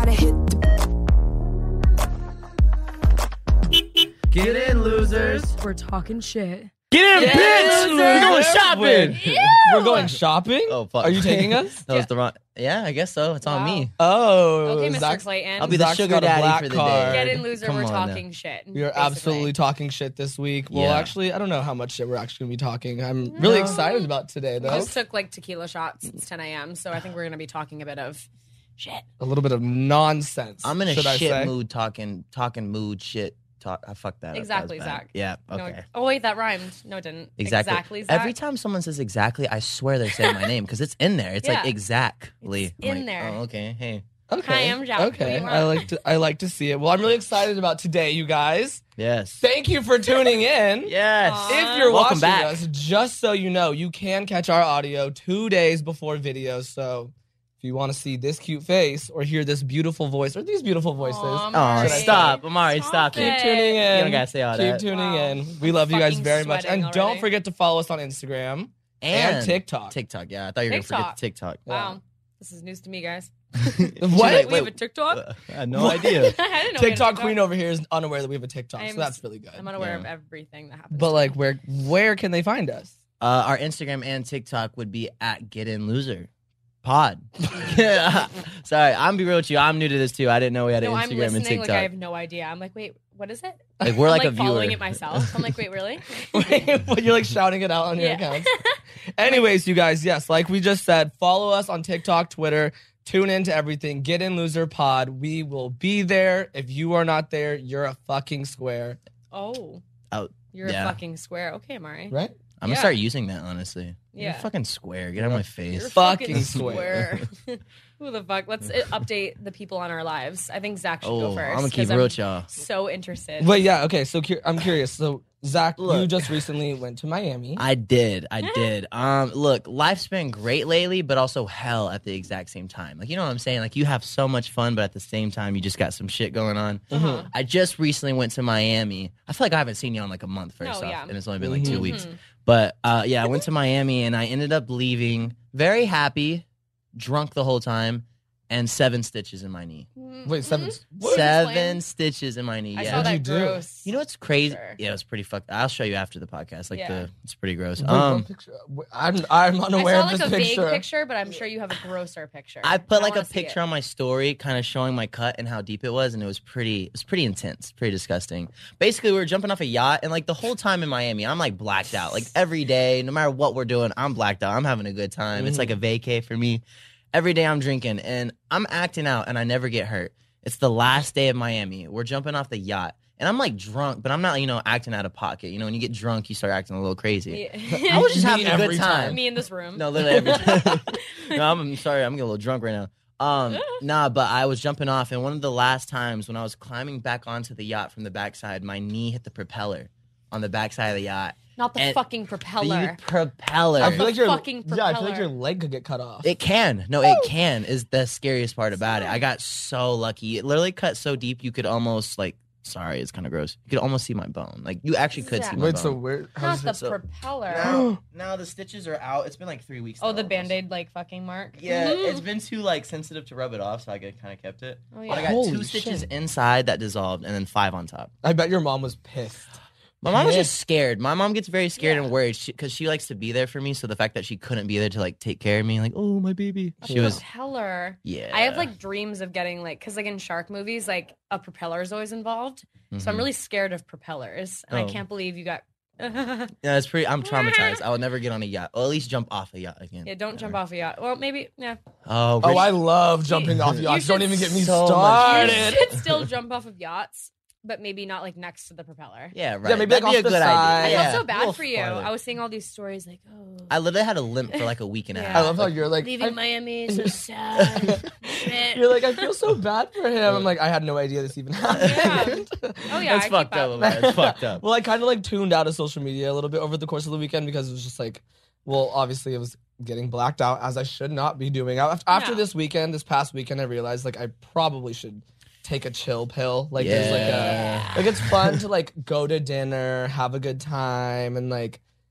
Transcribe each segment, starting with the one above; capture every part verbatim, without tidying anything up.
wanna hit the... Get in, losers. We're talking shit. Get in, Get bitch. in, We're going loser. shopping. Ew. We're going shopping? Oh, fuck. Are you taking us? That was the wrong. Yeah, I guess so. It's on Wow. me. Oh. Okay, Mister Zach's- Clayton. I'll be the Zach's sugar got a daddy black for the card. day. Get in, loser. Come We're on talking now. shit. We're basically. absolutely talking shit this week. Well, Yeah. actually, I don't know how much shit we're actually going to be talking. I'm really No. excited about today, We though. just took like tequila shots. It's ten a.m., so I think we're going to be talking a bit of shit. A little bit of nonsense. I'm in a should I shit say? mood talking, talking mood shit. Talk. I fucked that up. Exactly, That was bad. Zach. Yeah. No, Okay. oh, wait, that rhymed. No, it didn't. Exactly. Exactly, Zach. Every time someone says exactly, I swear they're saying my name because it's in there. It's Yeah. like exactly. It's I'm in like, there. Oh, okay. Hey. Okay. Hi, I'm Jack. Who Okay. you I want? like to I like to see it. Well, I'm really excited about today, you guys. Yes. Thank you for tuning in. Yes. Aw. If you're Welcome watching back. us, just so you know, you can catch our audio two days before video. So if you want to see this cute face or hear this beautiful voice or these beautiful voices, Aw, Oh, Mari. stop. Amari, Stop stop it. it. keep tuning in. You don't gotta say all Keep that. tuning Wow. in. We love you guys Fucking very much. sweating And don't already. forget to follow us on Instagram and, TikTok. TikTok, yeah. I thought you were going to forget the TikTok. Wow. This is news to me, guys. What? Wait, We have a wait. TikTok? Uh, I had no What? idea. I didn't know we had a TikTok queen over here is unaware that we have a TikTok, I'm so that's really good. I'm unaware Yeah. of everything that happens. But to like, me. where where can they find us? Uh, our Instagram and TikTok would be at Get In Loser Pod. Sorry, I'm be real with you. I'm new to this too. I didn't know we had no, an I'm Instagram and listening. TikTok. Like I have no idea. I'm like, wait, what is it? Like, we're I'm, like a following viewer. it myself. I'm like, wait, really? You're like shouting it out on your Yeah. accounts. Anyways, you guys, yes, like we just said, follow us on TikTok, Twitter. Tune into everything. Get In Loser Pod. We will be there. If you are not there, you're a fucking square. Oh, Oh, you're yeah. a fucking square. Okay, Amari. Right? I'm Yeah. gonna start using that, honestly. You're Yeah. fucking square. Get out of my face. You're a Fucking square. Who the fuck? Let's uh, update the people on our lives. I think Zach should Oh, go first. I'm gonna keep 'cause real with y'all. So interested. But yeah, okay, so cu- I'm curious. So, Zach, you Look. just recently went to Miami. I did. I did. Um, look, life's been great lately, but also hell at the exact same time. Like, you know what I'm saying? Like, you have so much fun, but at the same time, you just got some shit going on. Uh-huh. I just recently went to Miami. I feel like I haven't seen you in like a month first No, off, yeah. and it's only been like two Mhm. weeks. But uh, yeah, I went to Miami and I ended up leaving very happy, drunk the whole time, and seven stitches in my knee. Wait, seven. What? Seven Explain. stitches in my knee. I yeah. saw What'd you that do? gross. You know what's crazy? Picture. Yeah, it was pretty fucked. I'll show you after the podcast. Like Yeah. the, it's pretty gross. Wait, Um, what picture? I'm I'm I unaware saw of like this a picture. vague picture, but I'm sure you have a grosser picture. I put And like a wanna see picture it. on my story, kind of showing my cut and how deep it was, and it was pretty. It was pretty intense, pretty disgusting. Basically, we were jumping off a yacht, and like the whole time in Miami, I'm like blacked out. Like every day, no matter what we're doing, I'm blacked out. I'm having a good time. It's like a vacay for me. Every day I'm drinking, and I'm acting out, and I never get hurt. It's the last day of Miami. We're jumping off the yacht, and I'm like drunk, but I'm not, you know, acting out of pocket. You know, when you get drunk, you start acting a little crazy. Me- I was just Me having a every good time. time. me in this room. No, literally every time. no, I'm, I'm sorry. I'm getting a little drunk right now. Um, nah, but I was jumping off, and one of the last times when I was climbing back onto the yacht from the backside, my knee hit the propeller on the backside of the yacht. Not the And fucking propeller. The propeller. I feel like your fucking yeah, I feel like propeller. your leg could get cut off. It can. No, it can is the scariest part about it. I got so lucky. It literally cut so deep you could almost like sorry, it's kind of gross. You could almost see my bone. Like you actually could see my Wait, bone. so where? Not How's the it? so- propeller. now, now the stitches are out. It's been like three weeks. Oh, now the almost. Band-Aid like fucking mark. Yeah, it's been too like sensitive to rub it off, so I kind of kept it. Oh, But I yeah. got Holy two stitches shit. inside that dissolved, and then five on top. I bet your mom was pissed. My mom was Pissed. just scared. My mom gets very scared Yeah. and worried because she, she likes to be there for me. So the fact that she couldn't be there to like take care of me, like, oh my baby, she A was propeller. yeah. I have like dreams of getting like, cause like in shark movies, like a propeller is always involved. So I'm Mhm. really scared of propellers, and I Oh. can't believe you got. yeah, it's pretty. I'm traumatized. I would never get on a yacht, or at least jump off a yacht again. Yeah, don't jump off a yacht. Well, maybe yeah. Oh, Oh, Rich- I love jumping off You yachts. Don't should even get me so much- You started. should still jump off of yachts, but maybe not like next to the propeller. yeah, right. maybe, That'd like, be a off the good side. I idea. felt Yeah, so a bad little for you. farther. I was seeing all these stories like, oh, I literally had a limp for like a week and a Yeah. half. I love how Like, you're like, leaving I- Miami, so sad. Shit. you're like, I feel so bad for him. I'm like, I had no idea this even happened. Oh yeah, that's I fucked keep up. up. Man. That's fucked up. Well, I kind of like tuned out of social media a little bit over the course of the weekend because it was just like, well, obviously it was getting blacked out as I should not be doing. Af- After Yeah. this weekend, this past weekend, I realized like I probably should take a chill pill. Like there's like Yeah. a like it's fun to like go to dinner, have a good time, and like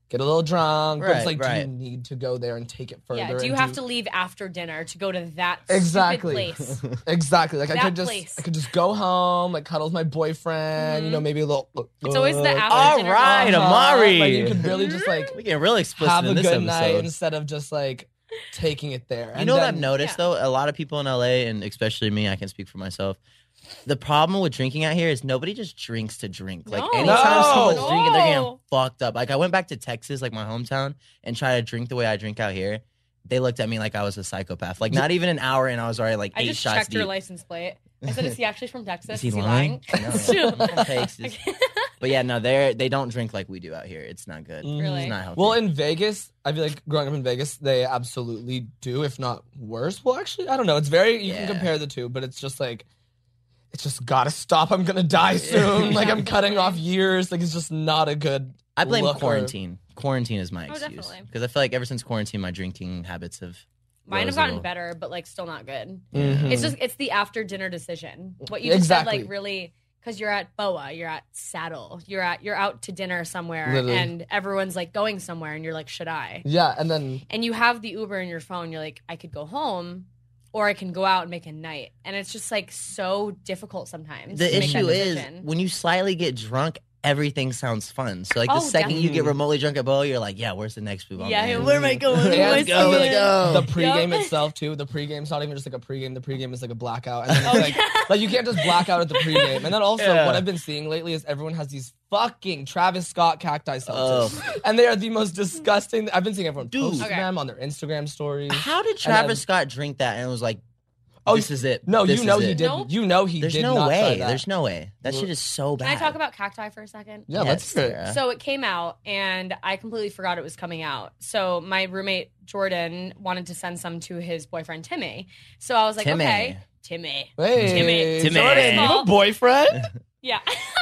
get a little drunk. But Right, it's like, do right. you need to go there and take it further? Yeah. Do you and have to leave after dinner to go to that Exactly. stupid place? Exactly. Like I That could just, place. I could just go home, like cuddle with my boyfriend. You know, maybe a little. It's always the after All dinner. right, talk. Amari. Like you could really just like We get real explicit have a in this good night episode. instead of just like taking it there. You And know what then- I've noticed yeah. though? A lot of people in L A, and especially me, I can speak for myself. The problem with drinking out here is nobody just drinks to drink. Like No. anytime No. someone's drinking, they're getting No. fucked up. Like I went back to Texas, like my hometown, and tried to drink the way I drink out here. They looked at me like I was a psychopath. Like not even an hour in, I was already like I eight just shots checked deep. your license plate. I said, is he actually from Texas? Is he lying? No, Still. I'm from Texas. But yeah, no, they they don't drink like we do out here. It's not good. Really? It's not healthy. Well, in Vegas, I feel like growing up in Vegas, they absolutely do, if not worse. Well, actually, I don't know. It's very, you Yeah. can compare the two, but it's just like, it's just gotta stop. I'm gonna die soon. Like, I'm cutting off years. Like, it's just not a good I blame look or- quarantine. Quarantine is my Oh, excuse. definitely. Because I feel like ever since quarantine, my drinking habits have. Mine have rose a gotten little. better, but like still not good. Mhm. It's just it's the after dinner decision. What you just Exactly. said, like really, because you're at B O A, you're at Saddle, you're at you're out to dinner somewhere, Literally. and everyone's like going somewhere, and you're like, should I? Yeah, and then And you have the Uber in your phone. You're like, I could go home, or I can go out and make a night, and it's just like so difficult sometimes. The to make that issue is decision. when you slightly get drunk, everything sounds fun. So like the Oh, second you definitely. get remotely drunk at Bo, you're like, yeah, where's the next move? I'm Yeah, in. where am I going? Where am I Let's go, let's going? go. the pregame Yep. itself too. The pregame's not even just like a pregame. The pregame is like a blackout, and then it's Oh, like, yeah. like you can't just black out at the pregame. And then also, Yeah. what I've been seeing lately is everyone has these fucking Travis Scott cacti Oh. seltzers, and they are the most disgusting. I've been seeing everyone Dude. post Okay. them on their Instagram stories. How did And Travis then- Scott drink that and it was like, Oh, this is it? No, This you know is he it. did. Nope. You know he There's did no not try way. that. There's no way. That shit is so bad. Can I talk about cacti for a second? Yeah, let's hear it. Sarah. So it came out, and I completely forgot it was coming out. So my roommate Jordan wanted to send some to his boyfriend Timmy. So I was like, Timmy. okay, Timmy. Hey, Timmy. Timmy. Jordan, you have a boyfriend? Yeah.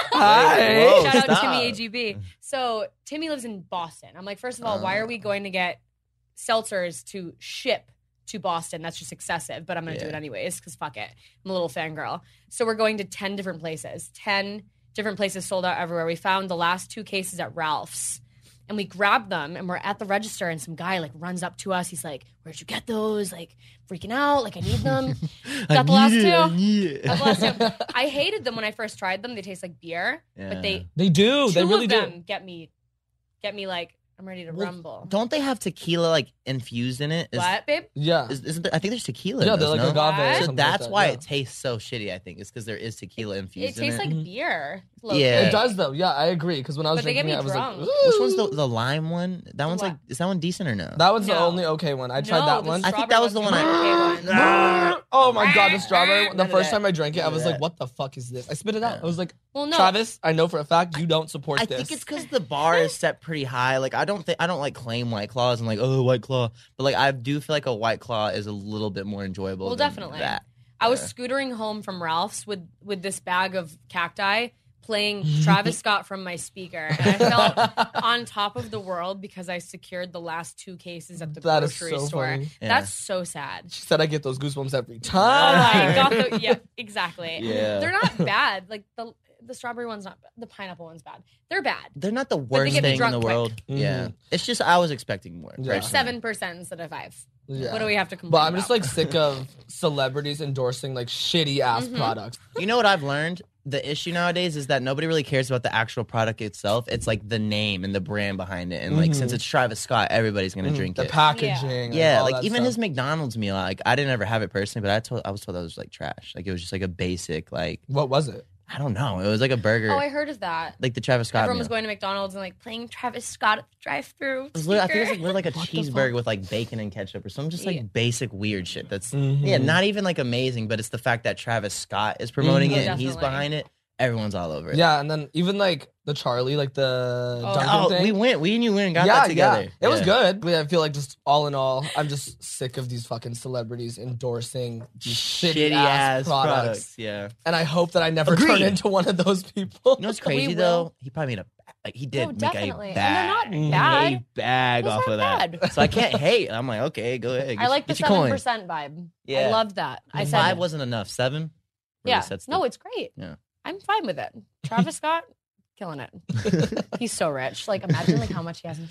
Hi. Whoa, Shout out stop. Timmy A G B. So Timmy lives in Boston. I'm like, first of all, why Uh. are we going to get seltzers to ship to Boston? That's just excessive, but I'm going to do Yeah. it anyways because fuck it. I'm a little fangirl. So we're going to ten different places. ten different places sold out everywhere. We found the last two cases at Ralph's. And we grabbed them and we're at the register and some guy like runs up to us. He's like, where'd you get those? Like freaking out. Like I need them. Got the last need two. it, I need it. Got the last two. I hated them when I first tried them. They taste like beer, Yeah. but they They do. two They really of do. them get me, get me like I'm ready to Well, rumble. Don't they have tequila like infused in it? Is, What, babe? Yeah. Is, isn't there, I think there's tequila. Yeah, in they're those, like no? agave. or What? So something like that's that, why yeah. it tastes so shitty. I think it's because there is tequila infused It tastes in like it. beer. Yeah. It does though. Yeah, I agree. Because when I was But they get drinking it, I me was drunk. like, Which one's the "Ooh." the lime one? That one's What? like is that one decent or no? That was the No. only okay one. I tried No, that the one. I think that was the one I- strawberry one's my okay one. Oh my god, the strawberry one. The None of first that. time I drank it, I None of was like, that. what the fuck is this? I spit it out. Yeah. I was like, Well, no. Travis, I know for a fact you don't support I this. think it's because the bar is set pretty high. Like I don't think I don't like claim White Claws and like oh White Claw, but like I do feel like a White Claw is a little bit more enjoyable. Well, than definitely. That. I was Yeah. scootering home from Ralph's with with this bag of cacti, playing Travis Scott from my speaker, and I felt on top of the world because I secured the last two cases at the That is grocery so store. funny. Yeah. That's so sad. She said I get those goosebumps every Oh time. my god! The, yeah, exactly. Yeah. They're not bad. Like the the strawberry one's not bad. The pineapple one's bad. They're bad. They're not the they worst get me thing in drunk the quick. world. Yeah, Mhm. it's just I was expecting more. Yeah. personally. Seven percent instead of five. Yeah. What do we have to complain But I'm just about? like sick of celebrities endorsing like shitty ass Mhm. products. You know what I've learned? The issue nowadays is that nobody really cares about the actual product itself. It's like the name and the brand behind it. And like Mhm. since it's Travis Scott, everybody's gonna Mhm. drink the it. packaging. and Yeah, all like that even stuff. his McDonald's meal, like I didn't ever have it personally, but I told I was told that was like trash. Like it was just like a basic, like What was it? I don't know. It was like a burger, Oh, I heard of that. like the Travis Scott Everyone meal. was going to McDonald's and like playing Travis Scott at the drive-through. It was lit- I think it was like, speaker. lit like a What the cheeseburger fuck? with like bacon and ketchup or something, just like Yeah. basic weird shit. That's Mhm. yeah, not even like amazing, but it's the fact that Travis Scott is promoting Mhm. it Oh, and he's definitely. behind it. Everyone's all over it. Yeah, and then even like the Charlie, like the Oh. Dunkin' Oh, thing. we went. We and you went and got yeah, that together. yeah. It was Yeah. good. Yeah, I feel like just all in all, I'm just sick of these fucking celebrities endorsing these shitty, Shitty ass, ass products. products. Yeah. And I hope that I never Agreed. turn into one of those people. You know what's We crazy will. though? He probably made a like he did No, make definitely. a And bag, they're not bad. a bag Those off aren't of that. bad. So I can't hate. I'm like, okay, go ahead. Get, I like the get your seven coin. percent vibe. Yeah. I loved that. I said, Five wasn't enough. Seven. Really yeah, sets the- no, it's great. Yeah. I'm fine with it. Travis Scott, killing it. He's so rich. Like, imagine like how much he has. In-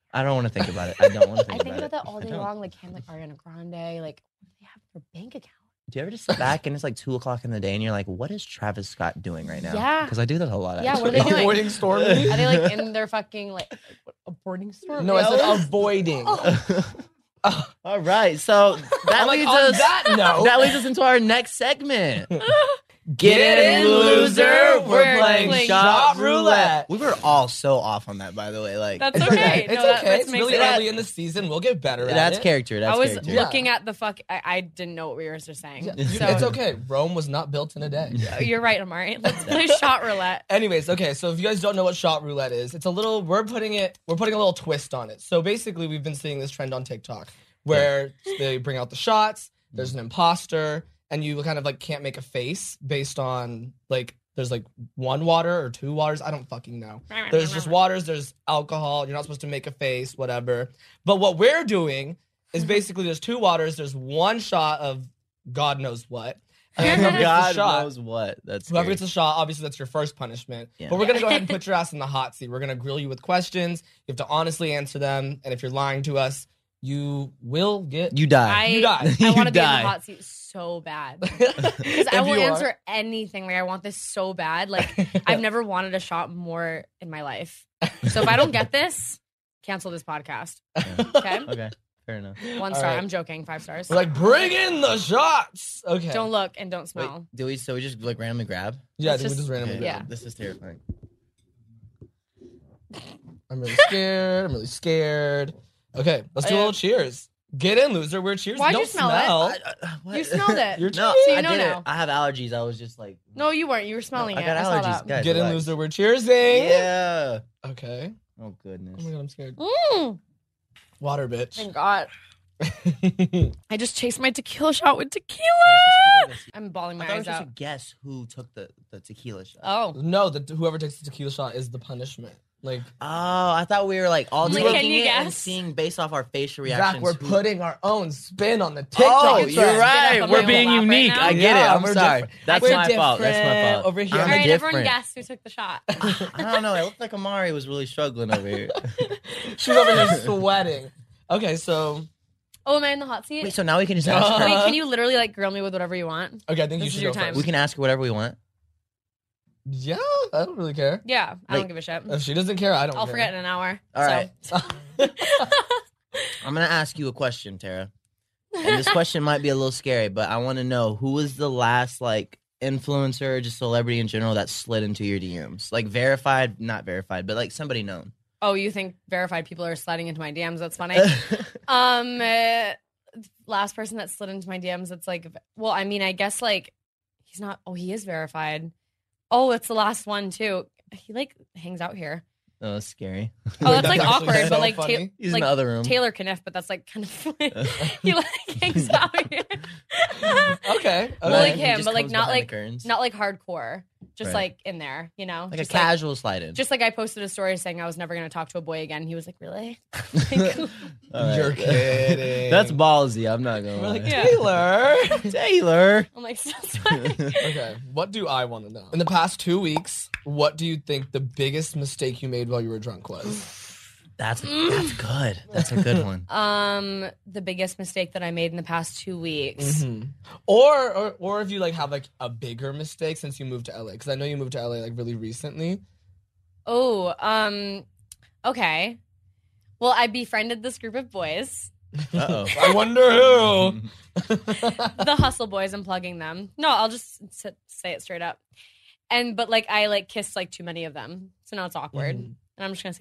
I don't want to think about it. I don't want to I think think about about it. that all I day don't. long. Like, can like Ariana Grande, like, what do they have in their bank account? Do you ever just sit back and it's like two o'clock in the day and you're like, what is Travis Scott doing right now? Yeah. Because I do that a lot. Yeah, what are actually. they doing? Avoiding stormy? Are they like in their fucking like, like what, a boarding store? No, I said Really? avoiding. All right, so that I'm like, leads on us. that note, that leads us into our next segment. Get in, loser. We're, We're playing, playing shot, shot roulette. roulette. We were all so off on that, by the way. Like That's It's okay. okay. It's No, that- okay. that It's makes really sense. early in the season. We'll get better at that's it. character. That's I was character. looking at the fuck. I, I didn't know what we were just saying. Yeah, So it's okay. Rome was not built in a day. you're right, Amari. Let's play shot roulette. Anyways, okay, so if you guys don't know what shot roulette is, it's a little we're putting it we're putting a little twist on it. So basically we've been seeing this trend on TikTok where they bring out the shots, there's an imposter, and you kind of like can't make a face based on like there's like one water or two waters. I don't fucking know. There's just waters, there's alcohol, you're not supposed to make a face, whatever. But what we're doing is basically there's two waters, there's one shot of God knows what. And whoever gets the God shot, knows what. That's Whoever scary. gets a shot, obviously that's your first punishment. Yeah. But we're gonna go ahead and put your ass in the hot seat. We're gonna grill you with questions. You have to honestly answer them, and if you're lying to us, you will get. You die. I, You die. I You want to be in die. the hot seat so bad. Because Because I will answer anything. Like, I want this so bad. Like, I've never wanted a shot more in my life. So if I don't get this, cancel this podcast. Okay? Okay, fair enough. One All star. right. I'm joking. Five stars. We're like, bring in the shots. Okay. Don't look and don't Wait, smell. do we? So we just like randomly grab? Yeah, I It's think we just- just randomly. Okay, grab. Yeah. This is terrifying. I'm really scared. I'm really scared. Okay, let's do a Yeah. little cheers. Get in, loser. We're cheers. Why'd Don't you smell it? I- I- what? You smelled it. You're No, So you I know did now. it. I have allergies. I was just like, No, you weren't. You were smelling I it. got I saw allergies, that. guys. Get in, relax. loser. We're cheersing. Yeah. Okay. Oh goodness. Oh my god, I'm scared. Mm, Water, bitch. thank God. I just chased my tequila shot with tequila. I'm bawling I my thought we eyes were supposed out. to guess who took the, the tequila shot. Oh. No, the, whoever takes the tequila shot is the punishment. Like, Oh, I thought we were like all Like, taking can you it and guess? seeing based off our facial reactions. Zach, we're who- putting our own spin on the TikTok. Oh, trend. you're right. Get up on We're my being lap right unique. now? I get Yeah, it. I'm we're sorry. different. That's We're my fault. That's my different fault. over here. I'm All right, different. everyone guess who took the shot. I don't know. It looked like Amari was really struggling over here. She's over here sweating. Okay, so Oh, am I in the hot seat? Wait, so now we can just ask Uh, her. Wait, can you literally like grill me with whatever you want? okay, I think This you is should your go time. first. We can ask her whatever we want. Yeah, I don't really care. Yeah, I Like- don't give a shit. If she doesn't care, I don't I'll care. forget in an hour. All right. So. I'm gonna ask you a question, Tara. And this question might be a little scary, but I want to know who was the last like influencer or just celebrity in general that slid into your D Ms? Like verified, not verified, but like somebody known. Oh, you think verified people are sliding into my D Ms? That's funny. um, uh, last person that slid into my D Ms. It's like, well, I mean, I guess like he's not. Oh, he is verified. Oh, it's the last one too. He like hangs out here. Oh, that's scary. Oh, that's like That's actually awkward, so but like, funny. ta- He's like in the other room. Taylor Kniff, but that's like kind of funny. He like hangs out here. Okay. okay. Well, like He him, just but like comes not behind the like curtains. not like hardcore. Just Right. like in there, you know, like just a casual slide in. Just like I posted a story saying I was never going to talk to a boy again. He was like, "Really?" All right. You're kidding. That's ballsy. I'm not gonna We're like, lie. Yeah. Taylor. Taylor. I'm like, "So sweaty." Okay, what do I want to know? In the past two weeks, what do you think the biggest mistake you made while you were drunk was? That's that's good. That's a good one. Um, the biggest mistake that I made in the past two weeks. Mhm. Or, or or if you like have like a bigger mistake since you moved to L A, because I know you moved to L A like really recently. Oh, um, okay. Well, I befriended this group of boys, Uh I wonder who. the Hustle Boys. I'm plugging them. No, I'll just s- say it straight up. And but like I like kissed like too many of them, so now it's awkward. Mhm. And I'm just gonna say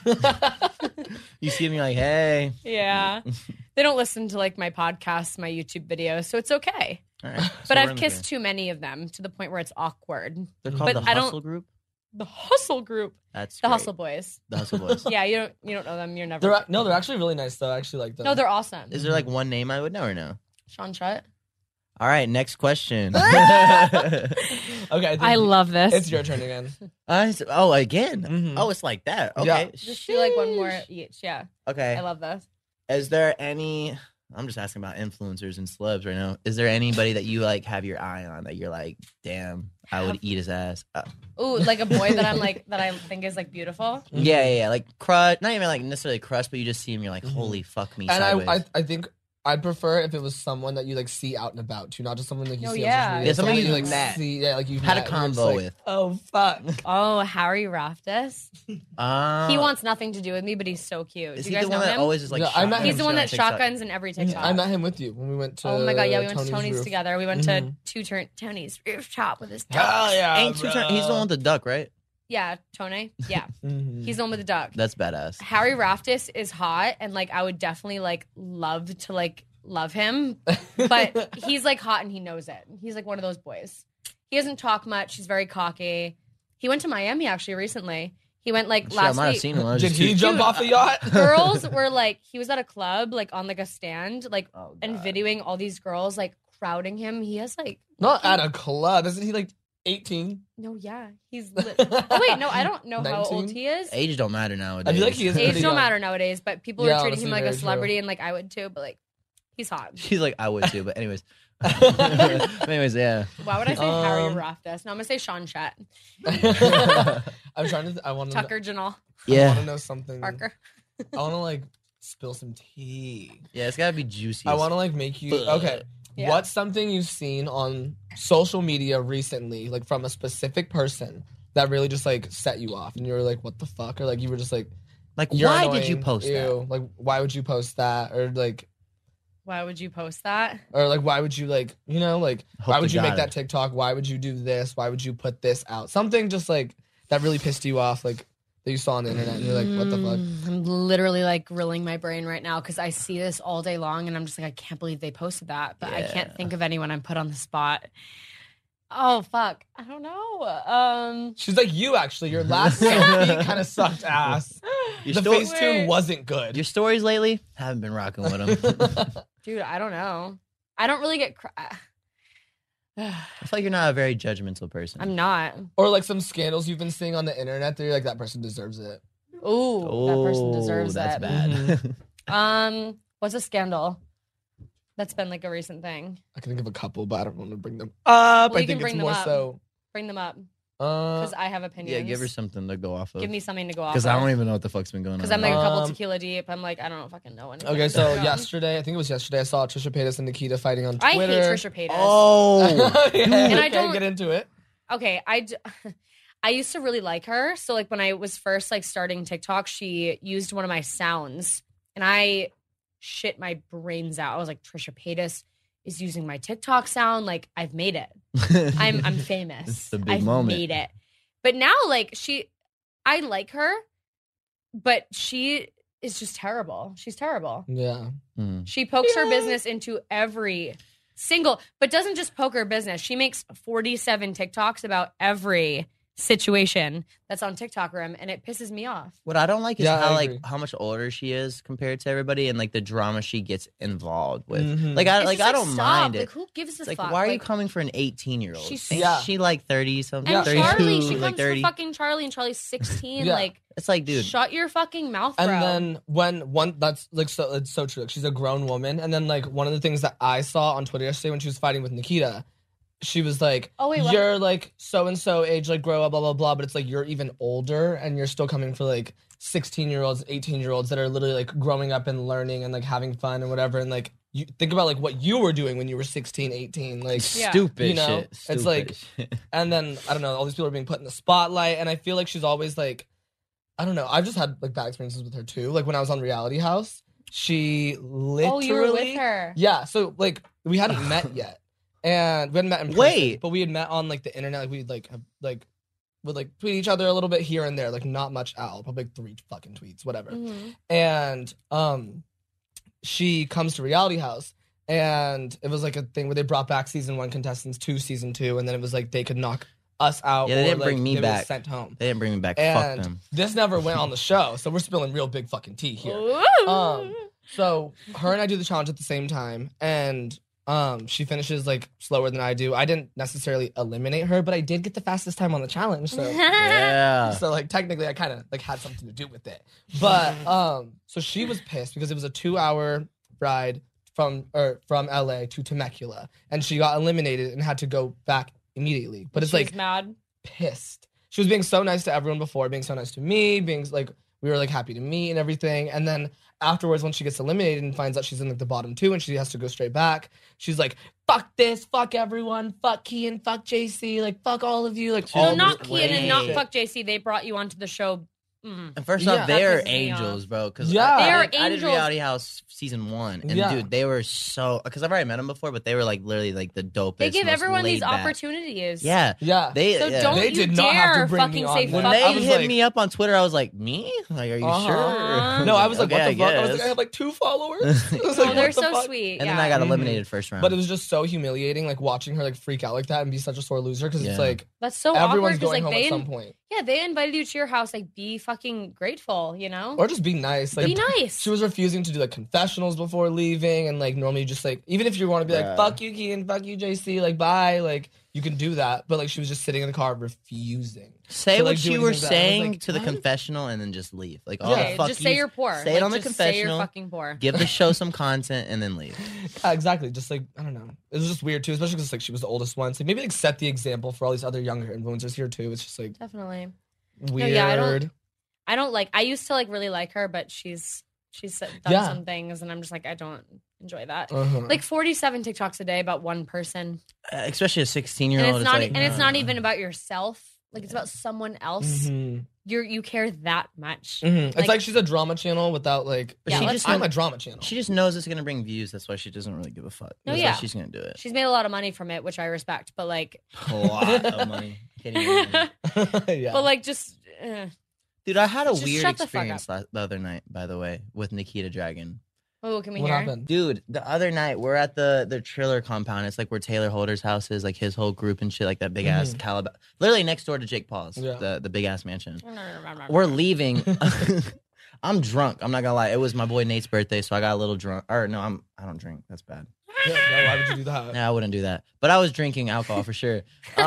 that. You see me like, hey. Yeah, they don't listen to like my podcasts, my YouTube videos, so it's okay. All right. So But we're I've in the kissed clear. too many of them to the point where it's awkward. They're called but the I don't- Hustle Group. The Hustle Group, That's the great. Hustle Boys. The Hustle Boys. Yeah, you don't you don't know them. You're never. They're no, they're actually really nice though. I actually like them. no, they're awesome. Is there like one name I would know or no? Sean Shutt. All right, next question. okay. I, think I love this. It's your turn again. Uh, so- oh, again? Mhm. Oh, it's like that. Yeah. Okay. Just do like one more Sheesh. each. Yeah, Okay. I love this. Is there any I'm just asking about influencers and celebs right now. Is there anybody that you like have your eye on that you're like, damn, I would eat his ass? Uh, Ooh, like a boy that I'm like that I think is like beautiful. yeah, yeah, yeah. Like crush, not even like necessarily crush, but you just see him, you're like, holy fuck me. And sideways. I, I, I think I'd prefer if it was someone that you like see out and about too, not just someone like you Oh, see yeah. on social media. Yeah, someone that you you like met. see, yeah, like you've had a met, and you're just combo like, with. Oh fuck! Oh, Harry Raftis. Uh, He wants nothing to do with me, but he's so cute. Is Do he you guys the know one that him? always is like? Yeah, I met shotgun him. He's the one shit that on TikTok? shotguns in every TikTok. I met him with you when we went to. Oh my god, yeah, we went Tony's to Tony's roof. together. We went Mhm. to two turn Tony's rooftop with his Hell ducks. yeah, Ain't two turn- he's the one with the duck, right? Yeah, Tony. Yeah, Mhm. he's the one with the duck. That's badass. Harry Raftis is hot, and like I would definitely like love to like love him, but he's like hot and he knows it. He's like one of those boys. He doesn't talk much. He's very cocky. He went to Miami actually recently. He went like Shit, I last might have week. seen him. I was Did just he too- jump off the yacht? Girls were like, he was at a club, like on like a stand, like Oh, and God. videoing all these girls like crowding him. He has like Not at a club. Isn't he like eighteen? no, yeah, he's. Li- oh wait, no, I don't know how old nineteen? he is. Age don't matter nowadays. I feel like he is Age pretty don't young. matter nowadays, but people Yeah, are treating him honestly, like a very true. celebrity, and like I would too. But like, he's hot. He's like, I would too, but anyways. anyways, yeah. Why would I say Harry Um, Raftis? No, I'm gonna say Sean Chet, I'm trying to. I want to. Tucker Janal, I want to Yeah. know something. Parker. I want to like spill some tea. Yeah, it's gotta be juicy. I as want to like make you. fuck. Okay. Yeah. What's something you've seen on social media recently, like from a specific person that really just like set you off, and you were like, "What the fuck?" Or like you were just like, Like, You're why did you annoying. post Ew. that? Like, why would you post that? Or like, Why would you post that? or like, why would you like, you know, like, Hope why to would you make God. that TikTok? Why would you do this? Why would you put this out? Something just like that really pissed you off, like that you saw on the internet, and you're like, what the fuck? Mm, I'm literally like grilling my brain right now because I see this all day long, and I'm just like, I can't believe they posted that, but I can't Yeah. think of anyone I'm put on the spot. Oh fuck, I don't know. Um, She's like, you actually, your last selfie kind of sucked ass. Your The sto- Facetune wasn't good. Your stories lately haven't been rocking with them. dude, I don't know. I don't really get. Cr- I feel like you're not a very judgmental person. I'm not. Or like some scandals you've been seeing on the internet that you're like, that person deserves it. Ooh, that person deserves that's it. bad. Mhm. Um, what's a scandal? That's been like a recent thing. I can think of a couple, but I don't want to bring them up. Well, I you think can bring it's them more up. so. Bring them up Uh, because I have opinions. yeah, give her something to go off of. Give me something to go off. Because I don't even know what the fuck's been going on. Because I'm like a couple Um, tequila deep. I'm like, I don't fucking know anything. okay, so Yeah. yesterday, I think it was yesterday, I saw Trisha Paytas and Nikita fighting on I Twitter. hate Trisha Paytas. Oh, yeah, And I okay, don't- get into it. Okay, I, d- I used to really like her. So like when I was first like starting TikTok, she used one of my sounds, and I shit my brains out. I was like, Trisha Paytas is using my TikTok sound. Like I've made it. I'm I'm famous. It's a big I've moment. made it. But now like she, I like her, but she is just terrible. She's terrible. Yeah. Hmm. She pokes her Yeah. business into every single, but doesn't just poke her business. She makes forty-seven TikToks about every situation that's on TikTok room, and it pisses me off. What I don't like is Yeah, how I like agree. how much older she is compared to everybody, and like the drama she gets involved with. Mhm. Like I It's like just I don't stop. mind it. Like who gives a It's like, fuck? why are you Like, coming for an eighteen year old? She's- Ain't Yeah. she like thirty something? And thirty-two, Charlie, she like comes thirty. for fucking Charlie, and Charlie's sixteen. Yeah. Like, It's like, dude, shut your fucking mouth, bro. And then when one that's like so it's so true. Like, she's a grown woman, and then like one of the things that I saw on Twitter yesterday when she was fighting with Nikita, she was like, Oh, wait, what? you're like so and so age, like grow up, blah blah blah." But it's like you're even older, and you're still coming for like sixteen year olds, eighteen year olds that are literally like growing up and learning and like having fun and whatever. And like you think about like what you were doing when you were sixteen, eighteen, like. Yeah. stupid You know, shit. it's Stupid like- shit. And then I don't know, all these people are being put in the spotlight, and I feel like she's always like, I don't know. I've just had like bad experiences with her too. Like when I was on Reality House, she literally. oh, you were with her. Yeah, so like we hadn't met yet, and we hadn't met in person. Wait. but we had met on like the internet. Like we'd like have, like would like tweet each other a little bit here and there, like not much out, probably like three fucking tweets, whatever. Mhm. And um, she comes to Reality House. And it was like a thing where they brought back season one contestants to season two, and then it was like they could knock us out. Yeah, they or, didn't like, bring me they were back. Sent home. They didn't bring me back. Fuck And them. this never went on the show, so we're spilling real big fucking tea here. Ooh. Um, so her and I do the challenge at the same time, and um, she finishes like slower than I do. I didn't necessarily eliminate her, but I did get the fastest time on the challenge. So, Yeah. so like technically, I kind of like had something to do with it. But um, so she was pissed because it was a two-hour ride, from or from L A to Temecula, and she got eliminated and had to go back immediately. But it's She like was mad. pissed. She was being so nice to everyone before, being so nice to me, being like we were like happy to meet and everything. And then afterwards, when she gets eliminated and finds out she's in like the bottom two and she has to go straight back, she's like, "Fuck this, fuck everyone, fuck Kian, fuck J C, like fuck all of you, like She's all No, not this Kian and way. not shit." fuck J C. They brought you onto the show. Mm. And first Yeah. off, they are That pisses me off. angels, bro. Because Yeah. I, They are I, did, I did angels. Reality House season one, and Yeah. dude, they were so. Because I've already met them before, but they were like literally like the dopest. They give most everyone these laid back. opportunities. Yeah, Yeah. they. So yeah. don't They you did not have to dare bring me fucking on say that. When fuck they I was hit like- me up on Twitter, I was like, "Me? Like, are you Uh-huh. sure?" No, I was like, Okay, what the fuck? I was guess. like, I have like two followers. I was Oh, like, they're what the so fuck? sweet. And yeah. then I got Mhm. eliminated first round. But it was just so humiliating, like watching her like freak out like that and be such a sore loser because Yeah. it's like That's so everyone's awkward because going like home they at some in- point, yeah they invited you to your house. Like be fucking grateful, you know. or just be nice. Like be nice. she was refusing to do like confessionals before leaving, and like normally you just like even if you want to be Yeah. like fuck you Kian, fuck you J C, like bye, like you can do that. But like she was just sitting in the car refusing. Say to, what like, do you were anything like that. I was saying like, to the what? confessional, and then just leave. Like all Yeah. the fuck just say yous, you're poor. Say it Like, on the just Say you're confessional. fucking poor. Give the show some content, and then leave. Yeah, exactly. Just like I don't know. It was just weird too, especially because like she was the oldest one. So maybe like set the example for all these other younger influencers here too. It's just like Definitely. weird. yeah, I don't- I don't like. I used to like really like her, but she's she's said- done Yeah. some things, and I'm just like I don't enjoy that. Uh-huh. Like forty-seven TikToks a day about one person, Uh, especially a sixteen year and old. it's not. like, and it's not uh, even about yourself. Like it's about someone else. Mhm. You're you care that much. Mhm. It's Like- like she's a drama channel without like. Yeah, she let's- just I'm a drama channel. She just knows it's gonna bring views. That's why she doesn't really give a fuck. No, That's yeah. why she's gonna do it. She's made a lot of money from it, which I respect. But like, A lot of money. Can't even imagine. yeah. but like, just uh, Dude, I had a Just weird shut the fuck experience la- the other night, by the way, with Nikita Dragon. oh, can we what hear? happened? Dude, the other night we're at the the Triller compound. It's like where Taylor Holder's house is, like his whole group and shit, like that big ass Mhm. Calab, literally next door to Jake Paul's, Yeah. the the big ass mansion. We're leaving. I'm drunk. I'm not gonna lie. It was my boy Nate's birthday, so I got a little drunk. Or no, I'm I don't drink. That's bad. Yeah, no, why would you do that? Yeah, I wouldn't do that. But I was drinking alcohol for sure.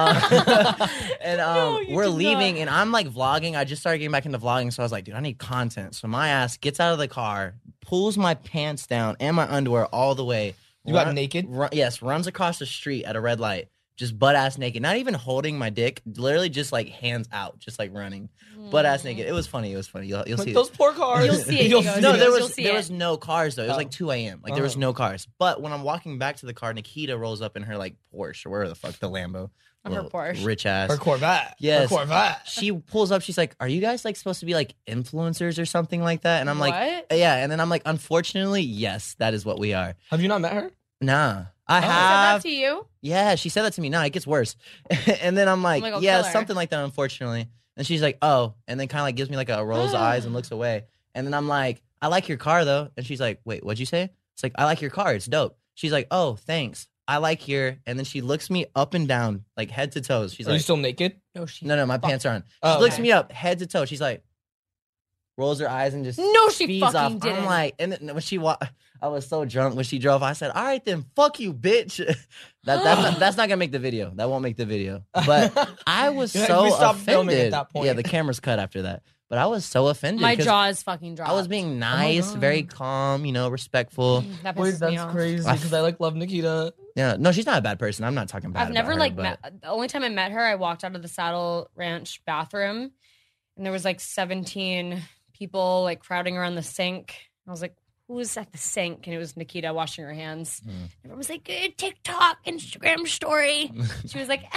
Uh, and um, No, you we're did leaving, not. and I'm like vlogging. I just started getting back into vlogging, so I was like, dude, I need content. So my ass gets out of the car, pulls my pants down and my underwear all the way. You got run- naked? run- yes, runs across the street at a red light, just butt ass naked. Not even holding my dick, literally just like hands out, just like running, butt ass naked. It was funny. It was funny. You'll, you'll Like see. those poor cars. You'll see it, You'll he goes. see No, it. there You'll was see there it. was no cars though. It was Oh. like two a.m. Like there was Uh-huh. no cars. But when I'm walking back to the car, Nikita rolls up in her like Porsche or wherever the fuck the Lambo, On her Little Porsche. rich ass. Her Corvette. Yes. Her Corvette. She pulls up. She's like, "Are you guys like supposed to be like influencers or something like that?" And I'm like, What? "Yeah." And then I'm like, "Unfortunately, yes, that is what we are." Have you not met her? Nah, I She said have. that to you? Yeah, she said that to me. No, it gets worse. And then I'm like, like, I'll yeah, kill her. something like that, unfortunately. And she's like, oh, and then kind of like gives me like a rolls of eyes and looks away. And then I'm like, I like your car though. And she's like, wait, what'd you say? It's like, I like your car. It's dope. She's like, oh, thanks. I like your. And then she looks me up and down, like head to toes. She's Are you like, still naked? No, she. no, no, my pants are on. She Oh, looks okay. me up, head to toe. She's like, rolls her eyes and just No, she speeds fucking off. didn't. I'm like, and then when she wa- I was so drunk when she drove. I said, "All right, then, fuck you, bitch." that that's not, that's not gonna make the video. That won't make the video. But I was You're like, so we stopped offended. filming at that point. Yeah, the camera's cut after that. But I was so offended. My 'cause jaw is fucking dropped. I was being nice, God. very calm, you know, respectful. That Wait, pisses me that's off. crazy I- because I like love Nikita. Yeah, no, she's not a bad person. I'm not talking bad. I've never about her, like but- met. The only time I met her, I walked out of the Saddle Ranch bathroom, and there was like seventeen people like crowding around the sink. I was like, "Who was at the sink?" And it was Nikita washing her hands. Mm. Everyone was like, "Good TikTok, Instagram story." She was like,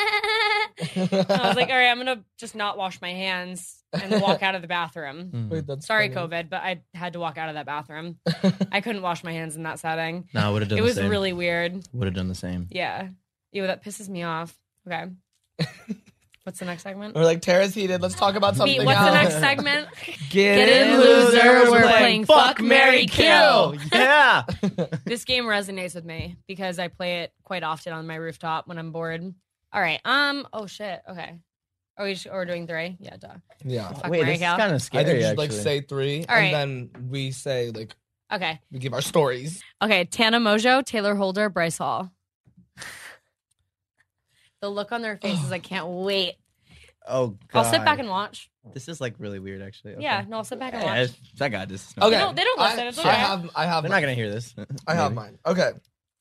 and I was like, "All right, I'm gonna just not wash my hands and walk out of the bathroom." Mm. Wait, that's Sorry, funny. COVID, but I had to walk out of that bathroom. I couldn't wash my hands in that setting. No, I would have done It the was same. really weird. Would have done the same. Yeah. Ew, that pisses me off. Okay. What's the next segment? We're like Tara's heated. Let's talk about something Wait, what's the else. next segment? Get, Get in, in, loser. losers. We're playing Fuck, Marry, Kill. Yeah. This game resonates with me because I play it quite often on my rooftop when I'm bored. All right. Um. Oh shit. Okay. Are we just, are we doing three? Yeah. Duh. Yeah. Fuck, Wait, Mary this is Cal. kind of I scary. think we should actually. like say three, All right. and then we say like Okay. we give our stories. Okay. Tana Mojo, Taylor Holder, Bryce Hall. The look on their faces, I can't wait Oh God. I'll sit back and watch. This is like really weird, actually. Okay. Yeah, no, I'll sit back and Yeah, watch. I got this. Okay. They don't, they don't listen. I, it's I okay. have. I have. They're mine. not gonna hear this. I have Maybe. mine. Okay.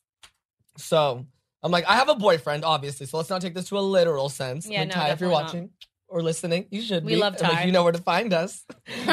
So I'm like, I have a boyfriend, obviously. So let's not take this to a literal sense. Yeah, like, no, Ty, if you're definitely not. watching or listening, you should. We be. love And, like, Ty. you know where to find us.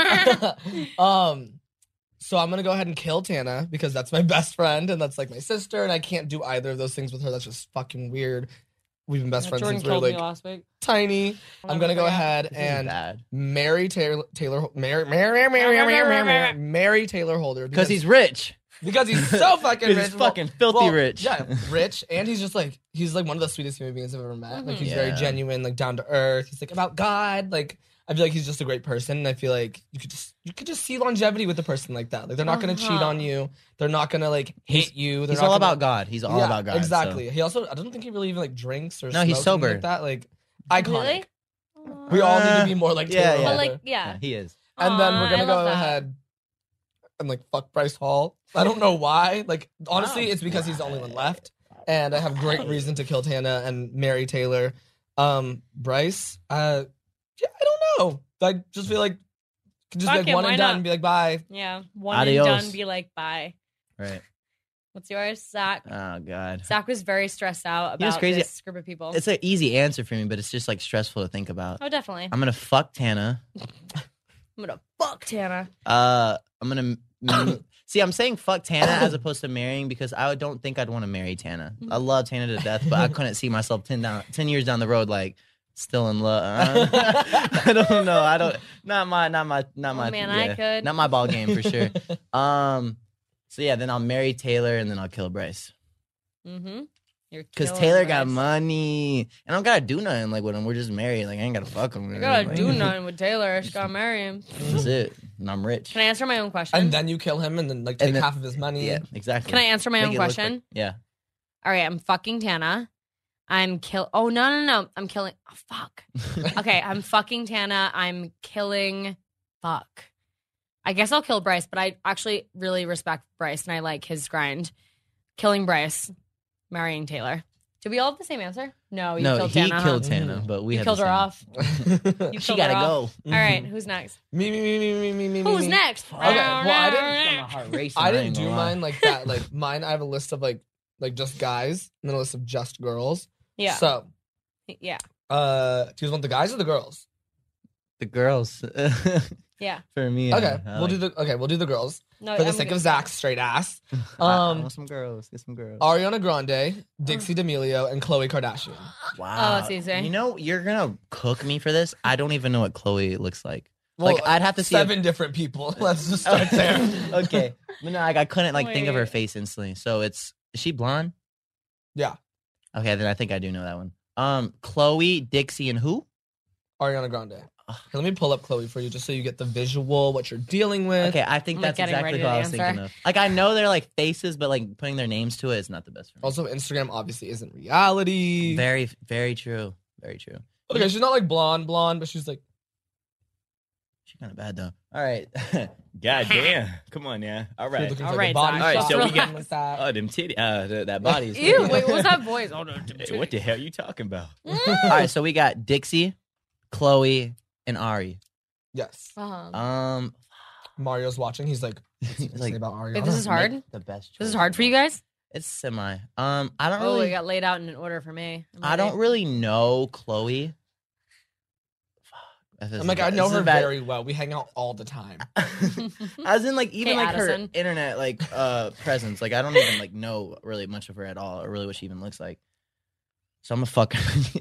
um. So I'm gonna go ahead and kill Tana because that's my best friend and that's like my sister, and I can't do either of those things with her. That's just fucking weird. We've been best friends Jordan since we were killed me like last week. tiny. I'm gonna go ahead This is and bad. marry Taylor. Taylor. Marry. Marry. Marry. Marry. Marry. Marry. Marry Taylor Holder Because he's rich. because he's so fucking 'Cause rich. he's fucking filthy well, rich. Yeah, rich, and he's just like he's like one of the sweetest human beings I've ever met. Like he's very Yeah. genuine, like down to earth. He's like about God. Like I feel like he's just a great person, and I feel like you could just you could just see longevity with a person like that. Like they're not gonna cheat Uh-huh. on you. They're not gonna like hate He's- you. They're He's not all gonna- about God. He's all Yeah, about God. so- Exactly. He also I don't think he really even like drinks or No, he's smokes, anything sober. like that. Like iconic. Really? We all need Uh, to be more like yeah, Taylor yeah. But Holder. like, yeah. Yeah, he is. And then we're Aw, gonna I go love that. ahead and like fuck Bryce Hall. I don't know why. Like honestly, Wow. it's because he's the only one left, and I have great reason to kill Tana and marry Taylor. Um, Bryce, uh, yeah, I don't know. I just feel like could just Fuck be like him, one why and done not? and be like bye. Yeah. One Adios. and done, be like, bye. Right. What's yours? Zach. Oh God. Zach was very stressed out You know what's about crazy? this group of people. It's an easy answer for me, but it's just like stressful to think about. oh, definitely. I'm gonna fuck Tana. I'm gonna fuck Tana. Uh, I'm gonna m- see. I'm saying fuck Tana as opposed to marrying because I don't think I'd want to marry Tana. I love Tana to death, but I couldn't see myself ten down, ten years down the road like still in love. Uh, I don't know. I don't. Not my. Not my. Not Oh, my. man, I yeah, could. Not my ball game for sure. Um. So yeah, then I'll marry Taylor and then I'll kill Bryce Mm-hmm. You're because killing Taylor got Bryce. money and I don't gotta do nothing like with him. We're just married. Like I ain't gotta fuck him. I gotta Like, do nothing with Taylor. I just gotta marry him. That's it. And I'm rich. Can I answer my own question? And then you kill him and then like take And then- half of his money. Yeah, exactly. Can I answer my Make own it look question? like- yeah. All right, I'm fucking Tana. I'm kill. Oh no no no! I'm killing. Oh fuck. Okay, I'm fucking Tana. I'm killing. Fuck. I guess I'll kill Bryce, but I actually really respect Bryce and I like his grind. Killing Bryce, marrying Taylor. Did we all have the same answer? No, you no, killed he Tana. killed huh? Tana, but we You had killed the her same. off. You She killed gotta her go. off. All right, who's next? Me me me me me me me. Who's me. next? Okay, well, I didn't- My heart racing, I didn't ain't do gonna lie. mine like that. Like mine, I have a list of like like just guys and then a list of just girls. Yeah, So, yeah, uh, do you guys want the guys or the girls? The girls. yeah. For me. Okay, I we'll like- do the okay. We'll do the girls No, for the I'm sake good. of Zach's straight ass. I- I Um, want some girls. Get some girls. Ariana Grande, Dixie D'Amelio, and Khloe Kardashian. Wow. Oh, that's easy. You know, you're gonna cook me for this. I don't even know what Chloe looks like. Well, like I'd have to see. a- seven different people. Let's just start there. okay. But no, like I couldn't like think of her Wait. face instantly. So it's is she blonde? Yeah, Okay, then I think I do know that one. Um, Chloe, Dixie, and who? Ariana Grande. Okay, let me pull up Chloe for you, just so you get the visual, what you're dealing with. Okay, I think I'm, like, that's getting exactly ready what to I was answer. thinking of. Like I know they're like faces, but like putting their names to it is not the best for me. Also, Instagram obviously isn't reality. Very, very true. Very true. Okay, she's not like blonde, blonde, but she's like. She's kind of bad though. All right. God damn. Come on, yeah. All right. looking All for, like, right, a body Zach. All right, so we shot, got- like that. Oh, them titty. Uh, th- that body. is- Ew, wait, what was that voice? Oh, no, Hey, what the hell you talking about? Mm. All right, so we got Dixie, Chloe, and Ari. Yes. Uh-huh. Um, Mario's watching. He's like, what's he like say about Ariana? Wait, this is hard? make the best. This is choice. hard for you guys? It's semi. Um, I don't Oh, really. it got laid out in an order for me. I'm I don't ready. really know Chloe. Fuck, this is I'm like, bad- I know this is her bad. very well. We hang out all the time. As in, like, even Hey, like her Addison. internet like uh presence. Like, I don't even like know really much of her at all, or really what she even looks like. So I'm a fucker.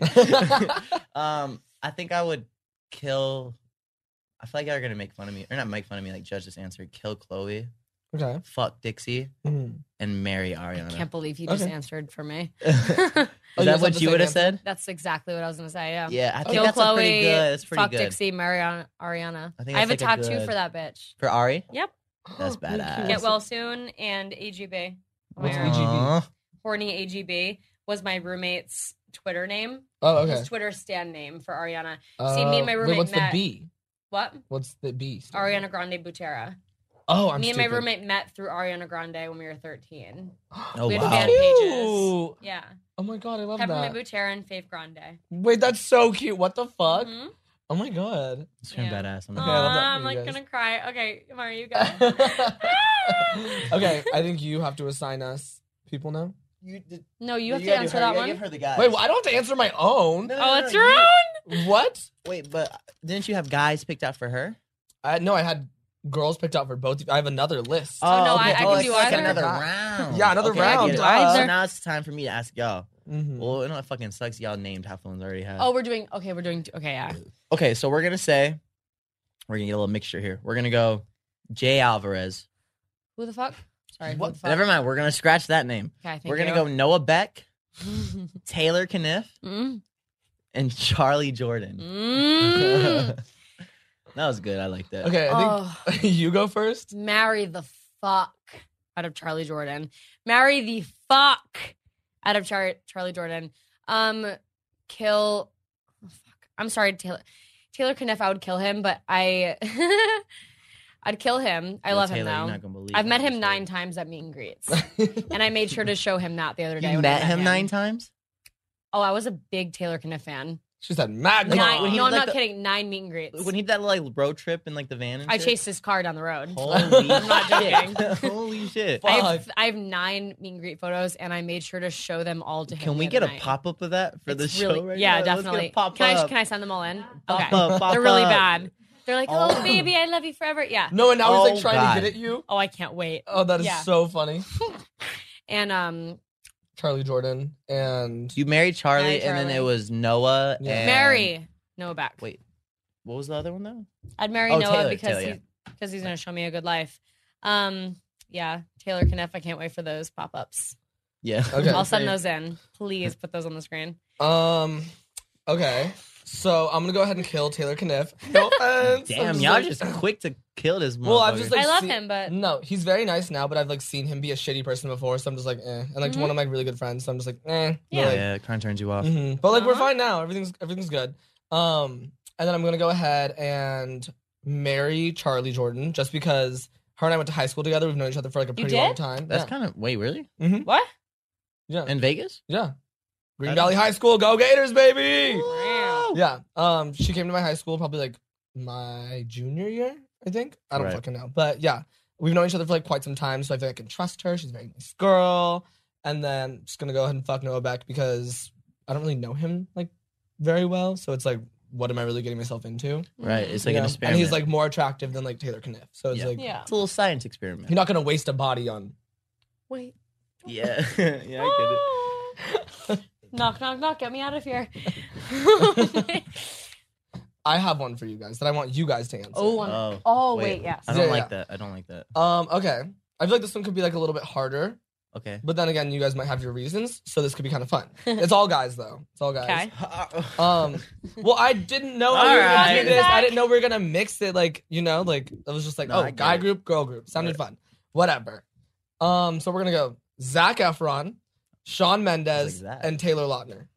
um, I think I would kill. I feel like they're gonna make fun of me, or not make fun of me. Like, judge this answer. Kill Chloe, Okay. fuck Dixie, Mhm. and marry I Ariana. can't believe you just Okay. answered for me. Is Oh, you that guys have what the you same would have answer? said? That's exactly what I was going to say, yeah. Yeah, I think Kill that's a Chloe, pretty good. That's pretty fuck good Dixie, marry Ar- Ariana. I I, think have a that's like a tattoo good- for that bitch. for Ari. Yep. That's Oh, badass. Get well soon and A G B. What's Where A G B? Aw. Horny A G B was my roommate's Twitter name. Oh, okay. His Twitter stand name for Ariana. Uh, See, me and my wait, roommate what's met- the B? What? What's the B? stand Ariana Grande Butera. Oh, I'm Me and my stupid. roommate met through Ariana Grande when we were thirteen. Oh we had wow. fan pages. Cute. Yeah. Oh my god, I love Peppermint that. Butera and Faith Grande. Wait, that's so cute. What the fuck? Mhm. Oh my god. It's kind Yeah. of badass. I'm Okay, I love that Aw, for I'm you like guys. gonna cry. Okay, Mari, you go. Okay, I think you have to assign us people now. You, did, No, you have to gotta do answer her. that You gotta one. Give her the guys. Wait, well, I don't have to answer my own. No, no, Oh, no, it's no, your you- own. What? Wait, but didn't you have guys picked out for her? I no, I had girls picked out for both. I have another list. Oh, no, I- I can it's do like either. another round. Yeah, another Okay, I round, get it. duh. So now it's time for me to ask y'all. Mhm. Well, you know what fucking sucks? Y'all named half the ones I already have. Oh, we're doing. Okay, we're doing. Okay, yeah. Okay, so we're gonna say we're gonna get a little mixture here. We're gonna go Jay Alvarez. Who the fuck? Sorry. Who What? the fuck? Never mind. We're gonna scratch that name. Okay, thank we're gonna you. go Noah Beck, Taylor Kniff, Mm. and Charlie Jordan. Mm. That was good. I like that. Okay, I Oh, think you go first. marry the fuck out of Charlie Jordan. Marry the fuck out of Char- Charlie Jordan. Um, kill. Oh, fuck. I'm sorry, Taylor. Taylor Kniff, I would kill him, but I. I'd kill him. I Yo, love Taylor, him You're though. not gonna believe I've met how him this nine is. times at meet and greets, and I made sure to show him that the other day. You when I met him nine times? Oh, I was a big Taylor Kniff fan. She said, "Mad Like, Nine, when he no, was I'm like not the- kidding. Nine meet and greets. When he did that like road trip in like the van and I shit? chased his car down the road. Holy I'm not shit. joking. Holy shit. I Fuck. have, I have nine meet and greet photos, and I made sure to show them all to him. Can the we other get a night. pop up of that for the It's show really, right yeah, now? Let's get a definitely. pop Can I up. can I send them all in? Pop Okay, up, pop they're really up. bad. They're like, oh, Oh. baby, I love you forever. Yeah. No, and now he's Oh, like trying God. to get at you. Oh, I can't wait. Oh, that is Yeah. so funny. And um, Charlie Jordan and You married Charlie, Married and then Charlie. it was Noah Yeah. and marry Noah back. Wait, what was the other one though? I'd marry Oh, Noah Taylor, because Taylor, he because he's gonna show me a good life. Um, yeah, Taylor Kniff. I can't wait for those pop ups. Yeah. Okay. I'll send those in. Please put those on the screen. um. Okay, so I'm gonna go ahead and kill Taylor Kniff. No offense. I'm Damn, just y'all like- just quick to kill this motherfucker. Well, I've just like I love seen- him, but No, he's very nice now, but I've like seen him be a shitty person before, so I'm just like, eh. And like to Mhm. one of my really good friends, so I'm just like, eh. But, Yeah. like, yeah, it kind of turns you off. mhm. But like we're Uh-huh. fine now. Everything's everything's good. Um, and then I'm gonna go ahead and marry Charlie Jordan just because her and I went to high school together. We've known each other for like a pretty did? long time. That's yeah. kind of wait, really? what? yeah, In Vegas? yeah. Green I Valley don't- High School, go Gators, baby! Wow. Yeah. Um, she came to my high school probably like my junior year, I think. I don't Right. fucking know. But yeah, we've known each other for like quite some time, so I feel like I can trust her. She's a very nice girl. And then just gonna go ahead and fuck Noah back because I don't really know him like very well. So it's like, what am I really getting myself into? Right. It's like Yeah. an And experiment. he's like more attractive than like Taylor Kniff. So it's Yeah. like Yeah. it's a little science experiment. you're not gonna waste a body on Wait. Yeah. yeah, I get it. Knock, knock, knock. Get me out of here. I have one for you guys that I want you guys to answer. oh, I'm- Oh, oh, wait. wait, yes. I don't Yeah, like yeah. that. I don't like that. Um, okay. I feel like this one could be like a little bit harder, Okay. but then again, you guys might have your reasons, so this could be kind of fun. It's all guys though. It's all guys. Okay. Um, well, I didn't know how All we were gonna right. do this. I didn't know we were gonna mix it. Like, you know, like it was just like, No, I oh, get guy it. group, girl group. Sounded Right. fun. Whatever. Um, so we're gonna go Zac Efron, Shawn Mendes, like that. and Taylor Lautner.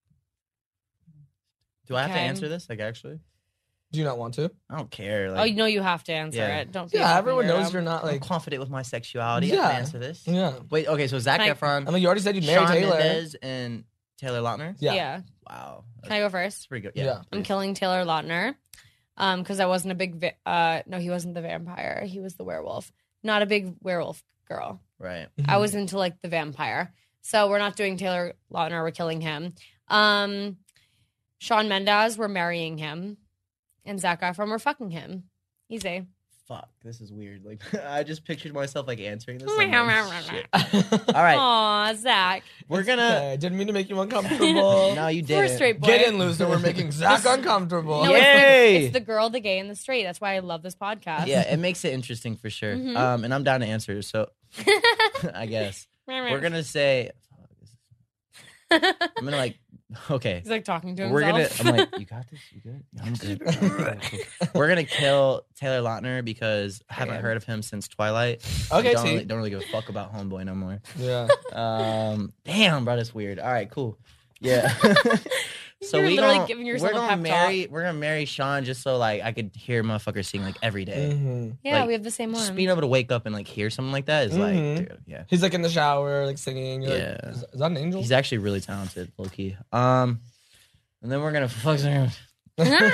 Do I have to Okay. answer this? Like, actually, Do you not want to? I don't care. Oh, Like, you know you have to answer Yeah. it. Don't. be a Yeah, fucking everyone knows weirdo. you're not I'm like. confident with my sexuality. I Yeah. can answer this. Yeah. Wait. Okay. So Zac Can I- Efron, I mean, you already said you'd marry Shawn Taylor. Mendes, and Taylor Lautner. Yeah. Yeah. Wow. Can I go first? That's pretty good. Yeah. Yeah. I'm killing Taylor Lautner, um, because I wasn't a big. Vi- uh, no, he wasn't the vampire. He was the werewolf. Not a big werewolf girl. Right. I was into like the vampire. So we're not doing Taylor Lautner. We're killing him. Um, Shawn Mendes, we're marrying him, and Zac Efron, we're fucking him. Easy. Fuck. This is weird. Like, I just pictured myself like answering this. I'm like, shit. Mhm. All right. Aw, Zach. We're gonna. Okay, didn't mean to make you uncomfortable. No, you We're didn't. straight boy. Get in, loser. We're making Zach uncomfortable. No, it's the, Yay! it's the girl, the gay, and the straight. That's why I love this podcast. Yeah, it makes it interesting for sure. Mhm. Um, and I'm down to answer. So, I guess we're gonna say. I'm gonna like. Okay. He's like talking to We're gonna. himself. I'm like, you got this. You good? Yeah, I'm good. Okay, cool. We're gonna kill Taylor Lautner because I haven't Okay. heard of him since Twilight. Okay, don't T. really, don't really give a fuck about Homeboy no more. Yeah. Um, damn, bro, that's weird. All right, cool. Yeah. So You're we literally gonna, giving yourself we're a gonna pep marry we're gonna marry Sean just so like I could hear motherfuckers sing like every day. Mm-hmm. Yeah, Like, we have the same Just one. being able to wake up and like hear something like that is Mhm. like, dude, yeah. He's like in the shower, like singing. You're Yeah. Like, is, is that an angel? He's actually really talented, low key. Um, and then we're gonna fuck around. You're gonna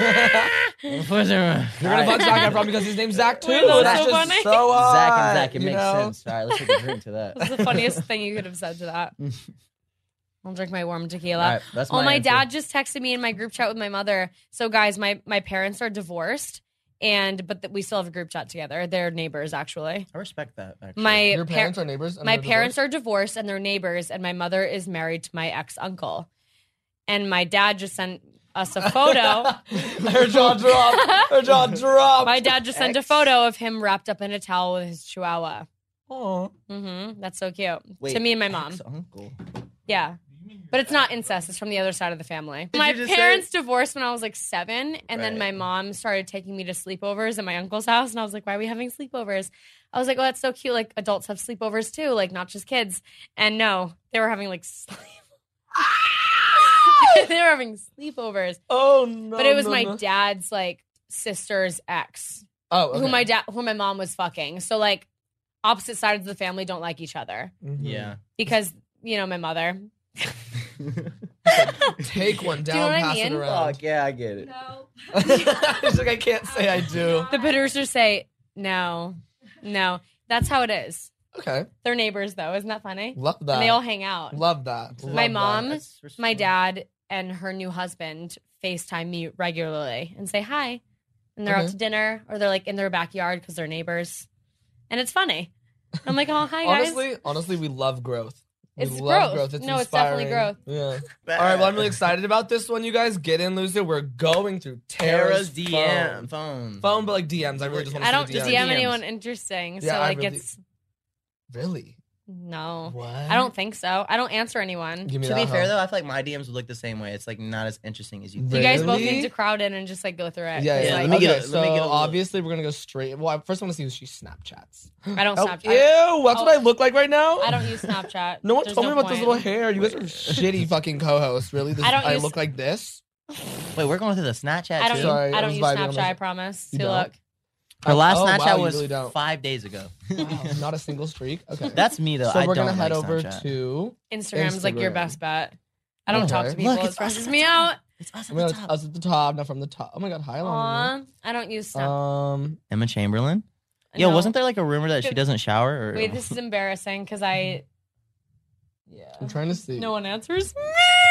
fuck Zac Efron because his name's Zach too. Wait, that's That's so just funny. so hot. Zach and Zach, it you makes know? sense. All right, let's take a drink to that. That's the funniest thing you could have said to that. I'll drink my warm tequila. All right, that's Oh, my answer. dad just texted me in my group chat with my mother. So, guys, my my parents are divorced, and but th- we still have a group chat together. They're neighbors, actually. I respect that. Actually. My Your par- parents are neighbors. and my they're parents are divorced, and they're neighbors. And my mother is married to my ex uncle. And my dad just sent us a photo. divorced. Her jaw dropped. Her jaw dropped. My dad just sent a Ex. photo of him wrapped up in a towel with his chihuahua. Aw. Mm-hmm. That's so cute. Wait, to me and my mom. ex-uncle. Yeah. But it's not incest. It's from the other side of the family. Did My you just parents divorced when I was like seven. And then Right. my mom started taking me to sleepovers at my uncle's house. And I was like, why are we having sleepovers? I was like, oh, that's so cute. Like adults have sleepovers too, like not just kids. And no, they were having like sleep. They were having sleepovers. Oh no. But it was no, my no. dad's like sister's ex, Oh, okay. who my dad, who my mom was fucking. So like opposite sides of the family don't like each other Mhm. Yeah. because, you know, my mother. Take one Do down, you know what I pass mean? it around. Fuck yeah, I get it. No. She's like, I can't say I do. The producers say, no, no. That's how it is. Okay, They're neighbors, though. Isn't that funny? love that. And they all hang out. love that. My Love mom, that. my dad, and her new husband FaceTime me regularly and say hi. And they're out Okay. to dinner or they're like in their backyard because they're neighbors. And it's funny. I'm like, oh, hi, guys. Honestly, honestly, we love growth. We It's love growth. It's No, it's definitely inspiring. growth. Yeah. All right, well, I'm really excited about this one, you guys. Get in, loser. We're going through Tara's, Tara's D phone. M phone. Phone, but like D Ms. I really just want to I don't see D the D M Ms. anyone interesting. So, Yeah, I like, really- it's Really? no. What? I don't think so. I don't answer anyone. Give me To that, be fair huh? though, I feel like my D Ms would look the same way. It's like not as interesting as you think. You guys both Really? need to crowd in and just like go through it. Yeah, 'cause, yeah. like, let me okay, get a- so let me get a look. obviously we're gonna go straight. Well, I first want to see who she Snapchats. I don't Oh, Snapchat. ew, that's what I look like right now. I don't use Snapchat. No one There's told me about this point. little hair. You guys are shitty fucking co-hosts. Really? This, I don't I use- look like this. Wait, we're going through the Snapchat I don't. too. Sorry, I I don't was use vibing on Snapchat. my- I promise. You See, don't? look. Her last Oh, wow, Snapchat you was really don't. five days ago. Wow, not a single streak. Okay. That's me though. so I we're don't gonna head like over Snapchat. to. Instagram's like your Instagram. best bet. I don't talk Okay. to people. Look, it it's stresses us at me the out. It's us Oh at my the god, it's top. us at the top, not from the top. Oh my god, hi, Aw, I don't use Snap. Um, Emma Chamberlain. Yo, No. wasn't there like a rumor that she Good- doesn't shower? Or Wait, this is embarrassing because I. Yeah. I'm trying to see. No one answers me.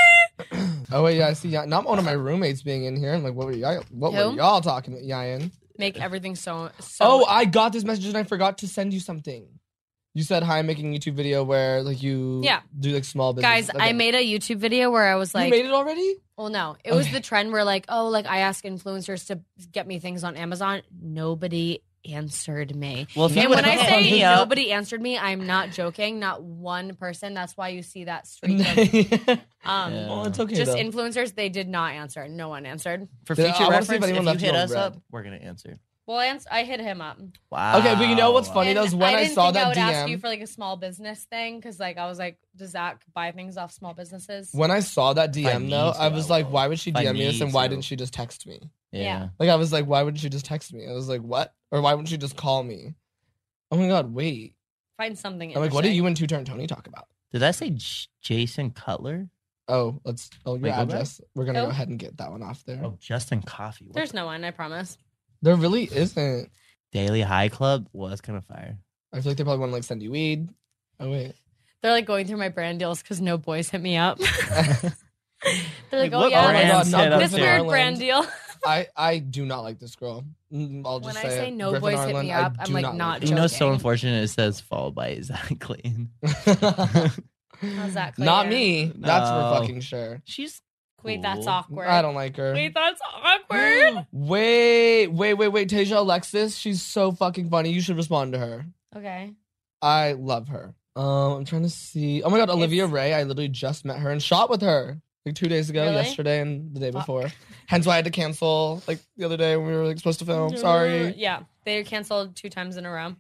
Oh wait, yeah, I see. Yeah, not one of my roommates being in here. I'm like, what were y'all? What were Who? y'all talking about, Yayan? Make everything so. so Oh, I got this message and I forgot to send you something. You said, "Hi, I'm making a YouTube video where like you Yeah. do like small business." guys, I made a YouTube video where I was You like, made it already? well, no, it was Okay. the trend where like, oh, like I ask influencers to get me things on Amazon. Nobody answered me. Well, if you And would when I have say hit me up- nobody answered me, I'm not joking. Not one person. That's why you see that streak of um, Yeah. Well, it's okay. just though. influencers. They did not answer. No one answered. for Yeah, I future wanna see if reference, if, anyone you left hit you us on up, red. we're gonna answer. Well, I, ans- I hit him up. Wow. Okay, but you know what's funny? And though, is when I, I didn't saw think that I would D M. ask you for like a small business thing because like I was like, does Zach buy things off small businesses? When I saw that D If I M need though, to, I was I like, will. why would she If I D M me this need and why to. didn't she just text me? Yeah. Yeah. Like I was like, why wouldn't she just text me? I was like, what? Or why wouldn't she just call me? Oh my god, wait. Find something. I'm like, what do interesting. you and Two Turn Tony talk about? Did I say J- Jason Cutler? Oh, let's oh your Wait, go back. address. We're gonna Who? go ahead and get that one off there. Oh, Justin Coffee. What There's the- no one. I promise. There really isn't. Daily High Club was kind of fire. I feel like they probably want to like send you weed. Oh wait. They're like going through my brand deals because no boys hit me up. They're like, Like, oh what yeah, brands not hit us this Griffin weird Ireland. brand deal. I I do not like this girl. Mm, I'll just When I say, say it. no Griffin boys hit Ireland, me I up, I'm do like, not like You joking. know, it's so unfortunate. It says followed by Zach Clayton. her. How's that? Not Claire? me. That's No. for fucking sure. She's Wait, that's cool. awkward. I don't like her. Wait, that's awkward. Wait, wait, wait, wait. Tasia Alexis, she's so fucking funny. You should respond to her. Okay. I love her. Um, I'm trying to see. Oh my god, Olivia It's- Ray. I literally just met her and shot with her like two days ago, Really? yesterday and the day Fuck. before. Hence why I had to cancel like the other day when we were like supposed to film. Sorry. Yeah, they canceled two times in a row.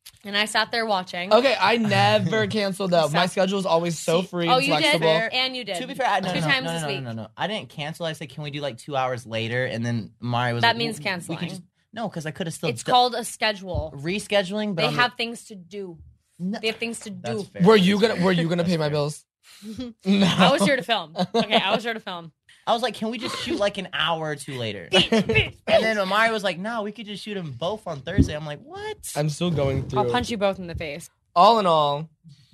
And I sat there watching. Okay, I never canceled out. My schedule is always so free Oh, and you flexible. did? And you did. To be fair, I, no, Two no, times no, no, this no, week. no, no, no. I didn't cancel. I said, can we do like two hours later? And then Mari was That like, means well, canceling. We could just, no, because I could have still It's done- called a schedule. rescheduling. But They on have the, things to do. no, They have things to that's do. fair. Were you That's gonna Were you fair. gonna pay That's my fair. bills? No. I was here to film. Okay, I was here to film. I was like, can we just shoot like an hour or two later? And then Amari was like, no, we could just shoot them both on Thursday. I'm like, what? I'm still going through. I'll punch you both in the face. All in all,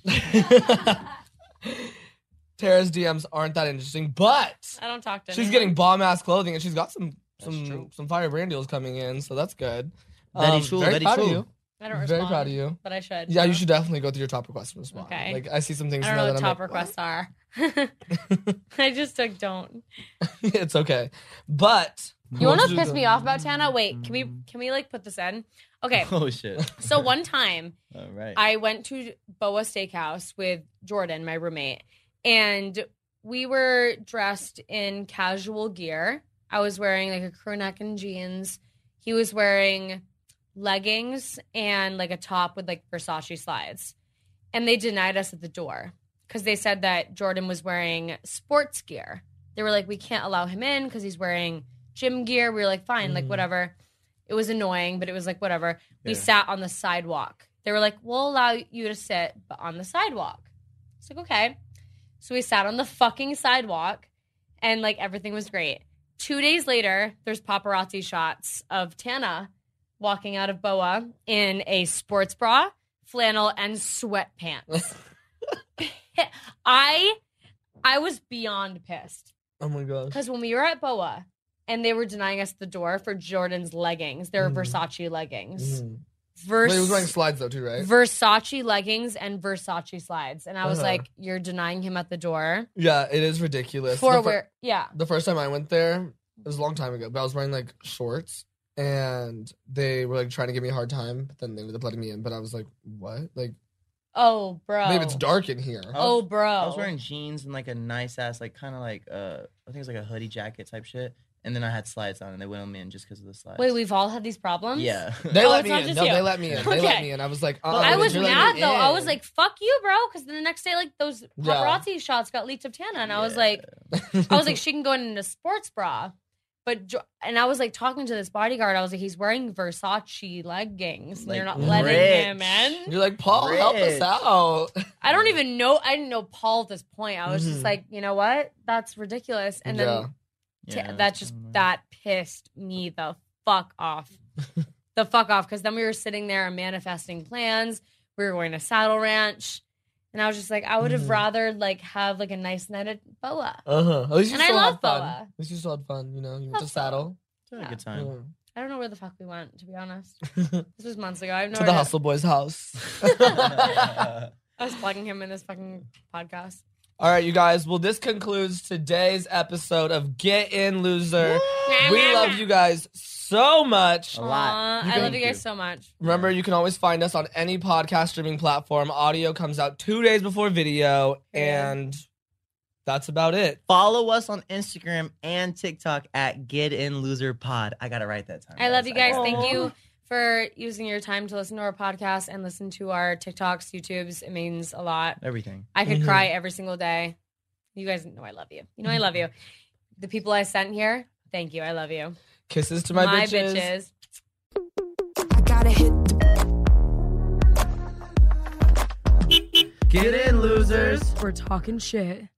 Tara's D Ms aren't that interesting, but I don't talk to she's anyone. getting bomb ass clothing and she's got some That's some true. some fire brand deals coming in, so that's good. Very Um, true, Very very proud true. of you. I don't Very respond, proud of you. but I should. Yeah, you should definitely go through your top requests and respond. Okay. Like I see some things I don't now know that what I'm top like, requests are. I just like don't. it's okay. But You want to piss me off about Tana? Wait, can we can we like put this in? Okay. Oh shit! So one time All right. I went to Boa Steakhouse with Jordan, my roommate, and we were dressed in casual gear. I was wearing like a crew neck and jeans. He was wearing leggings and like a top with like Versace slides. And they denied us at the door because they said that Jordan was wearing sports gear. They were like, we can't allow him in because he's wearing gym gear. We were like, fine, like whatever. It was annoying, but it was like, whatever. We Yeah. sat on the sidewalk. They were like, we'll allow you to sit, but on the sidewalk. It's like, okay. So we sat on the fucking sidewalk and like everything was great. Two days later, there's paparazzi shots of Tana walking out of Boa in a sports bra, flannel, and sweatpants. I I was beyond pissed. Oh my gosh. Because when we were at Boa and they were denying us the door for Jordan's leggings, they were Mhm. Versace leggings. Mhm. Vers- Wait, he was wearing slides though too, right? Versace leggings and Versace slides. And I was Uh-huh. like, you're denying him at the door? Yeah, it is ridiculous. For The fir- where? Yeah. the first time I went there, it was a long time ago, but I was wearing like shorts and they were like trying to give me a hard time, but then they ended up letting me in. But I was like, what? Like, Oh, bro. maybe it's dark in here. Oh, bro. I was wearing jeans and like a nice ass, like kind of like uh, I think it was like a hoodie jacket type shit. And then I had slides on, and they went me in just because of the slides. Wait, we've all had these problems? Yeah. They Oh, let it's me not in. just No, you. they let me in. They let Okay. me in. I was like, uh, I was you're letting mad me though. I was in. like, "Fuck you, bro!" Because then the next day, like those Yeah. paparazzi shots got leaked of Tana, and I was like, I was like, she can go in a sports bra, but Jo- and I was like talking to this bodyguard. I was like, he's wearing Versace leggings. And Like, you're not letting rich. him in. You're like, Paul, help us Rich. out. I don't even know. I didn't know Paul at this point. I was Mhm. just like, you know what? That's ridiculous. And then Yeah. t- Yeah. that just that pissed me the fuck off. The fuck off. Because then we were sitting there and manifesting plans. We were going to Saddle Ranch. And I was just like, I would have Mhm. rather like have like a nice night at Boa. Uh huh. At least you And I still love had fun. Boa. At least you still had fun. You know, you went Love to Saddle. Had a Yeah. good time. Yeah. I don't know where the fuck we went, to be honest. to This was months ago. I have no the idea. Hustle Boys house. I was plugging him in this fucking podcast. All right, you guys. Well, this concludes today's episode of Get In Loser. We love you guys so much. A lot. Aw, You I can- love you guys so much. Remember, you can always find us on any podcast streaming platform. Audio comes out two days before video, Yeah. and that's about it. Follow us on Instagram and TikTok at Get In Loser Pod. I got it right that time. I love you guys. Aw. Thank you for using your time to listen to our podcast and listen to our TikToks, YouTubes. It means a lot. Everything. I could Mhm. cry every single day. You guys know I love you. You know I love you. The people I sent here, thank you. I love you. Kisses to my, bitches. bitches. I gotta hit the Get in, losers. We're talking shit.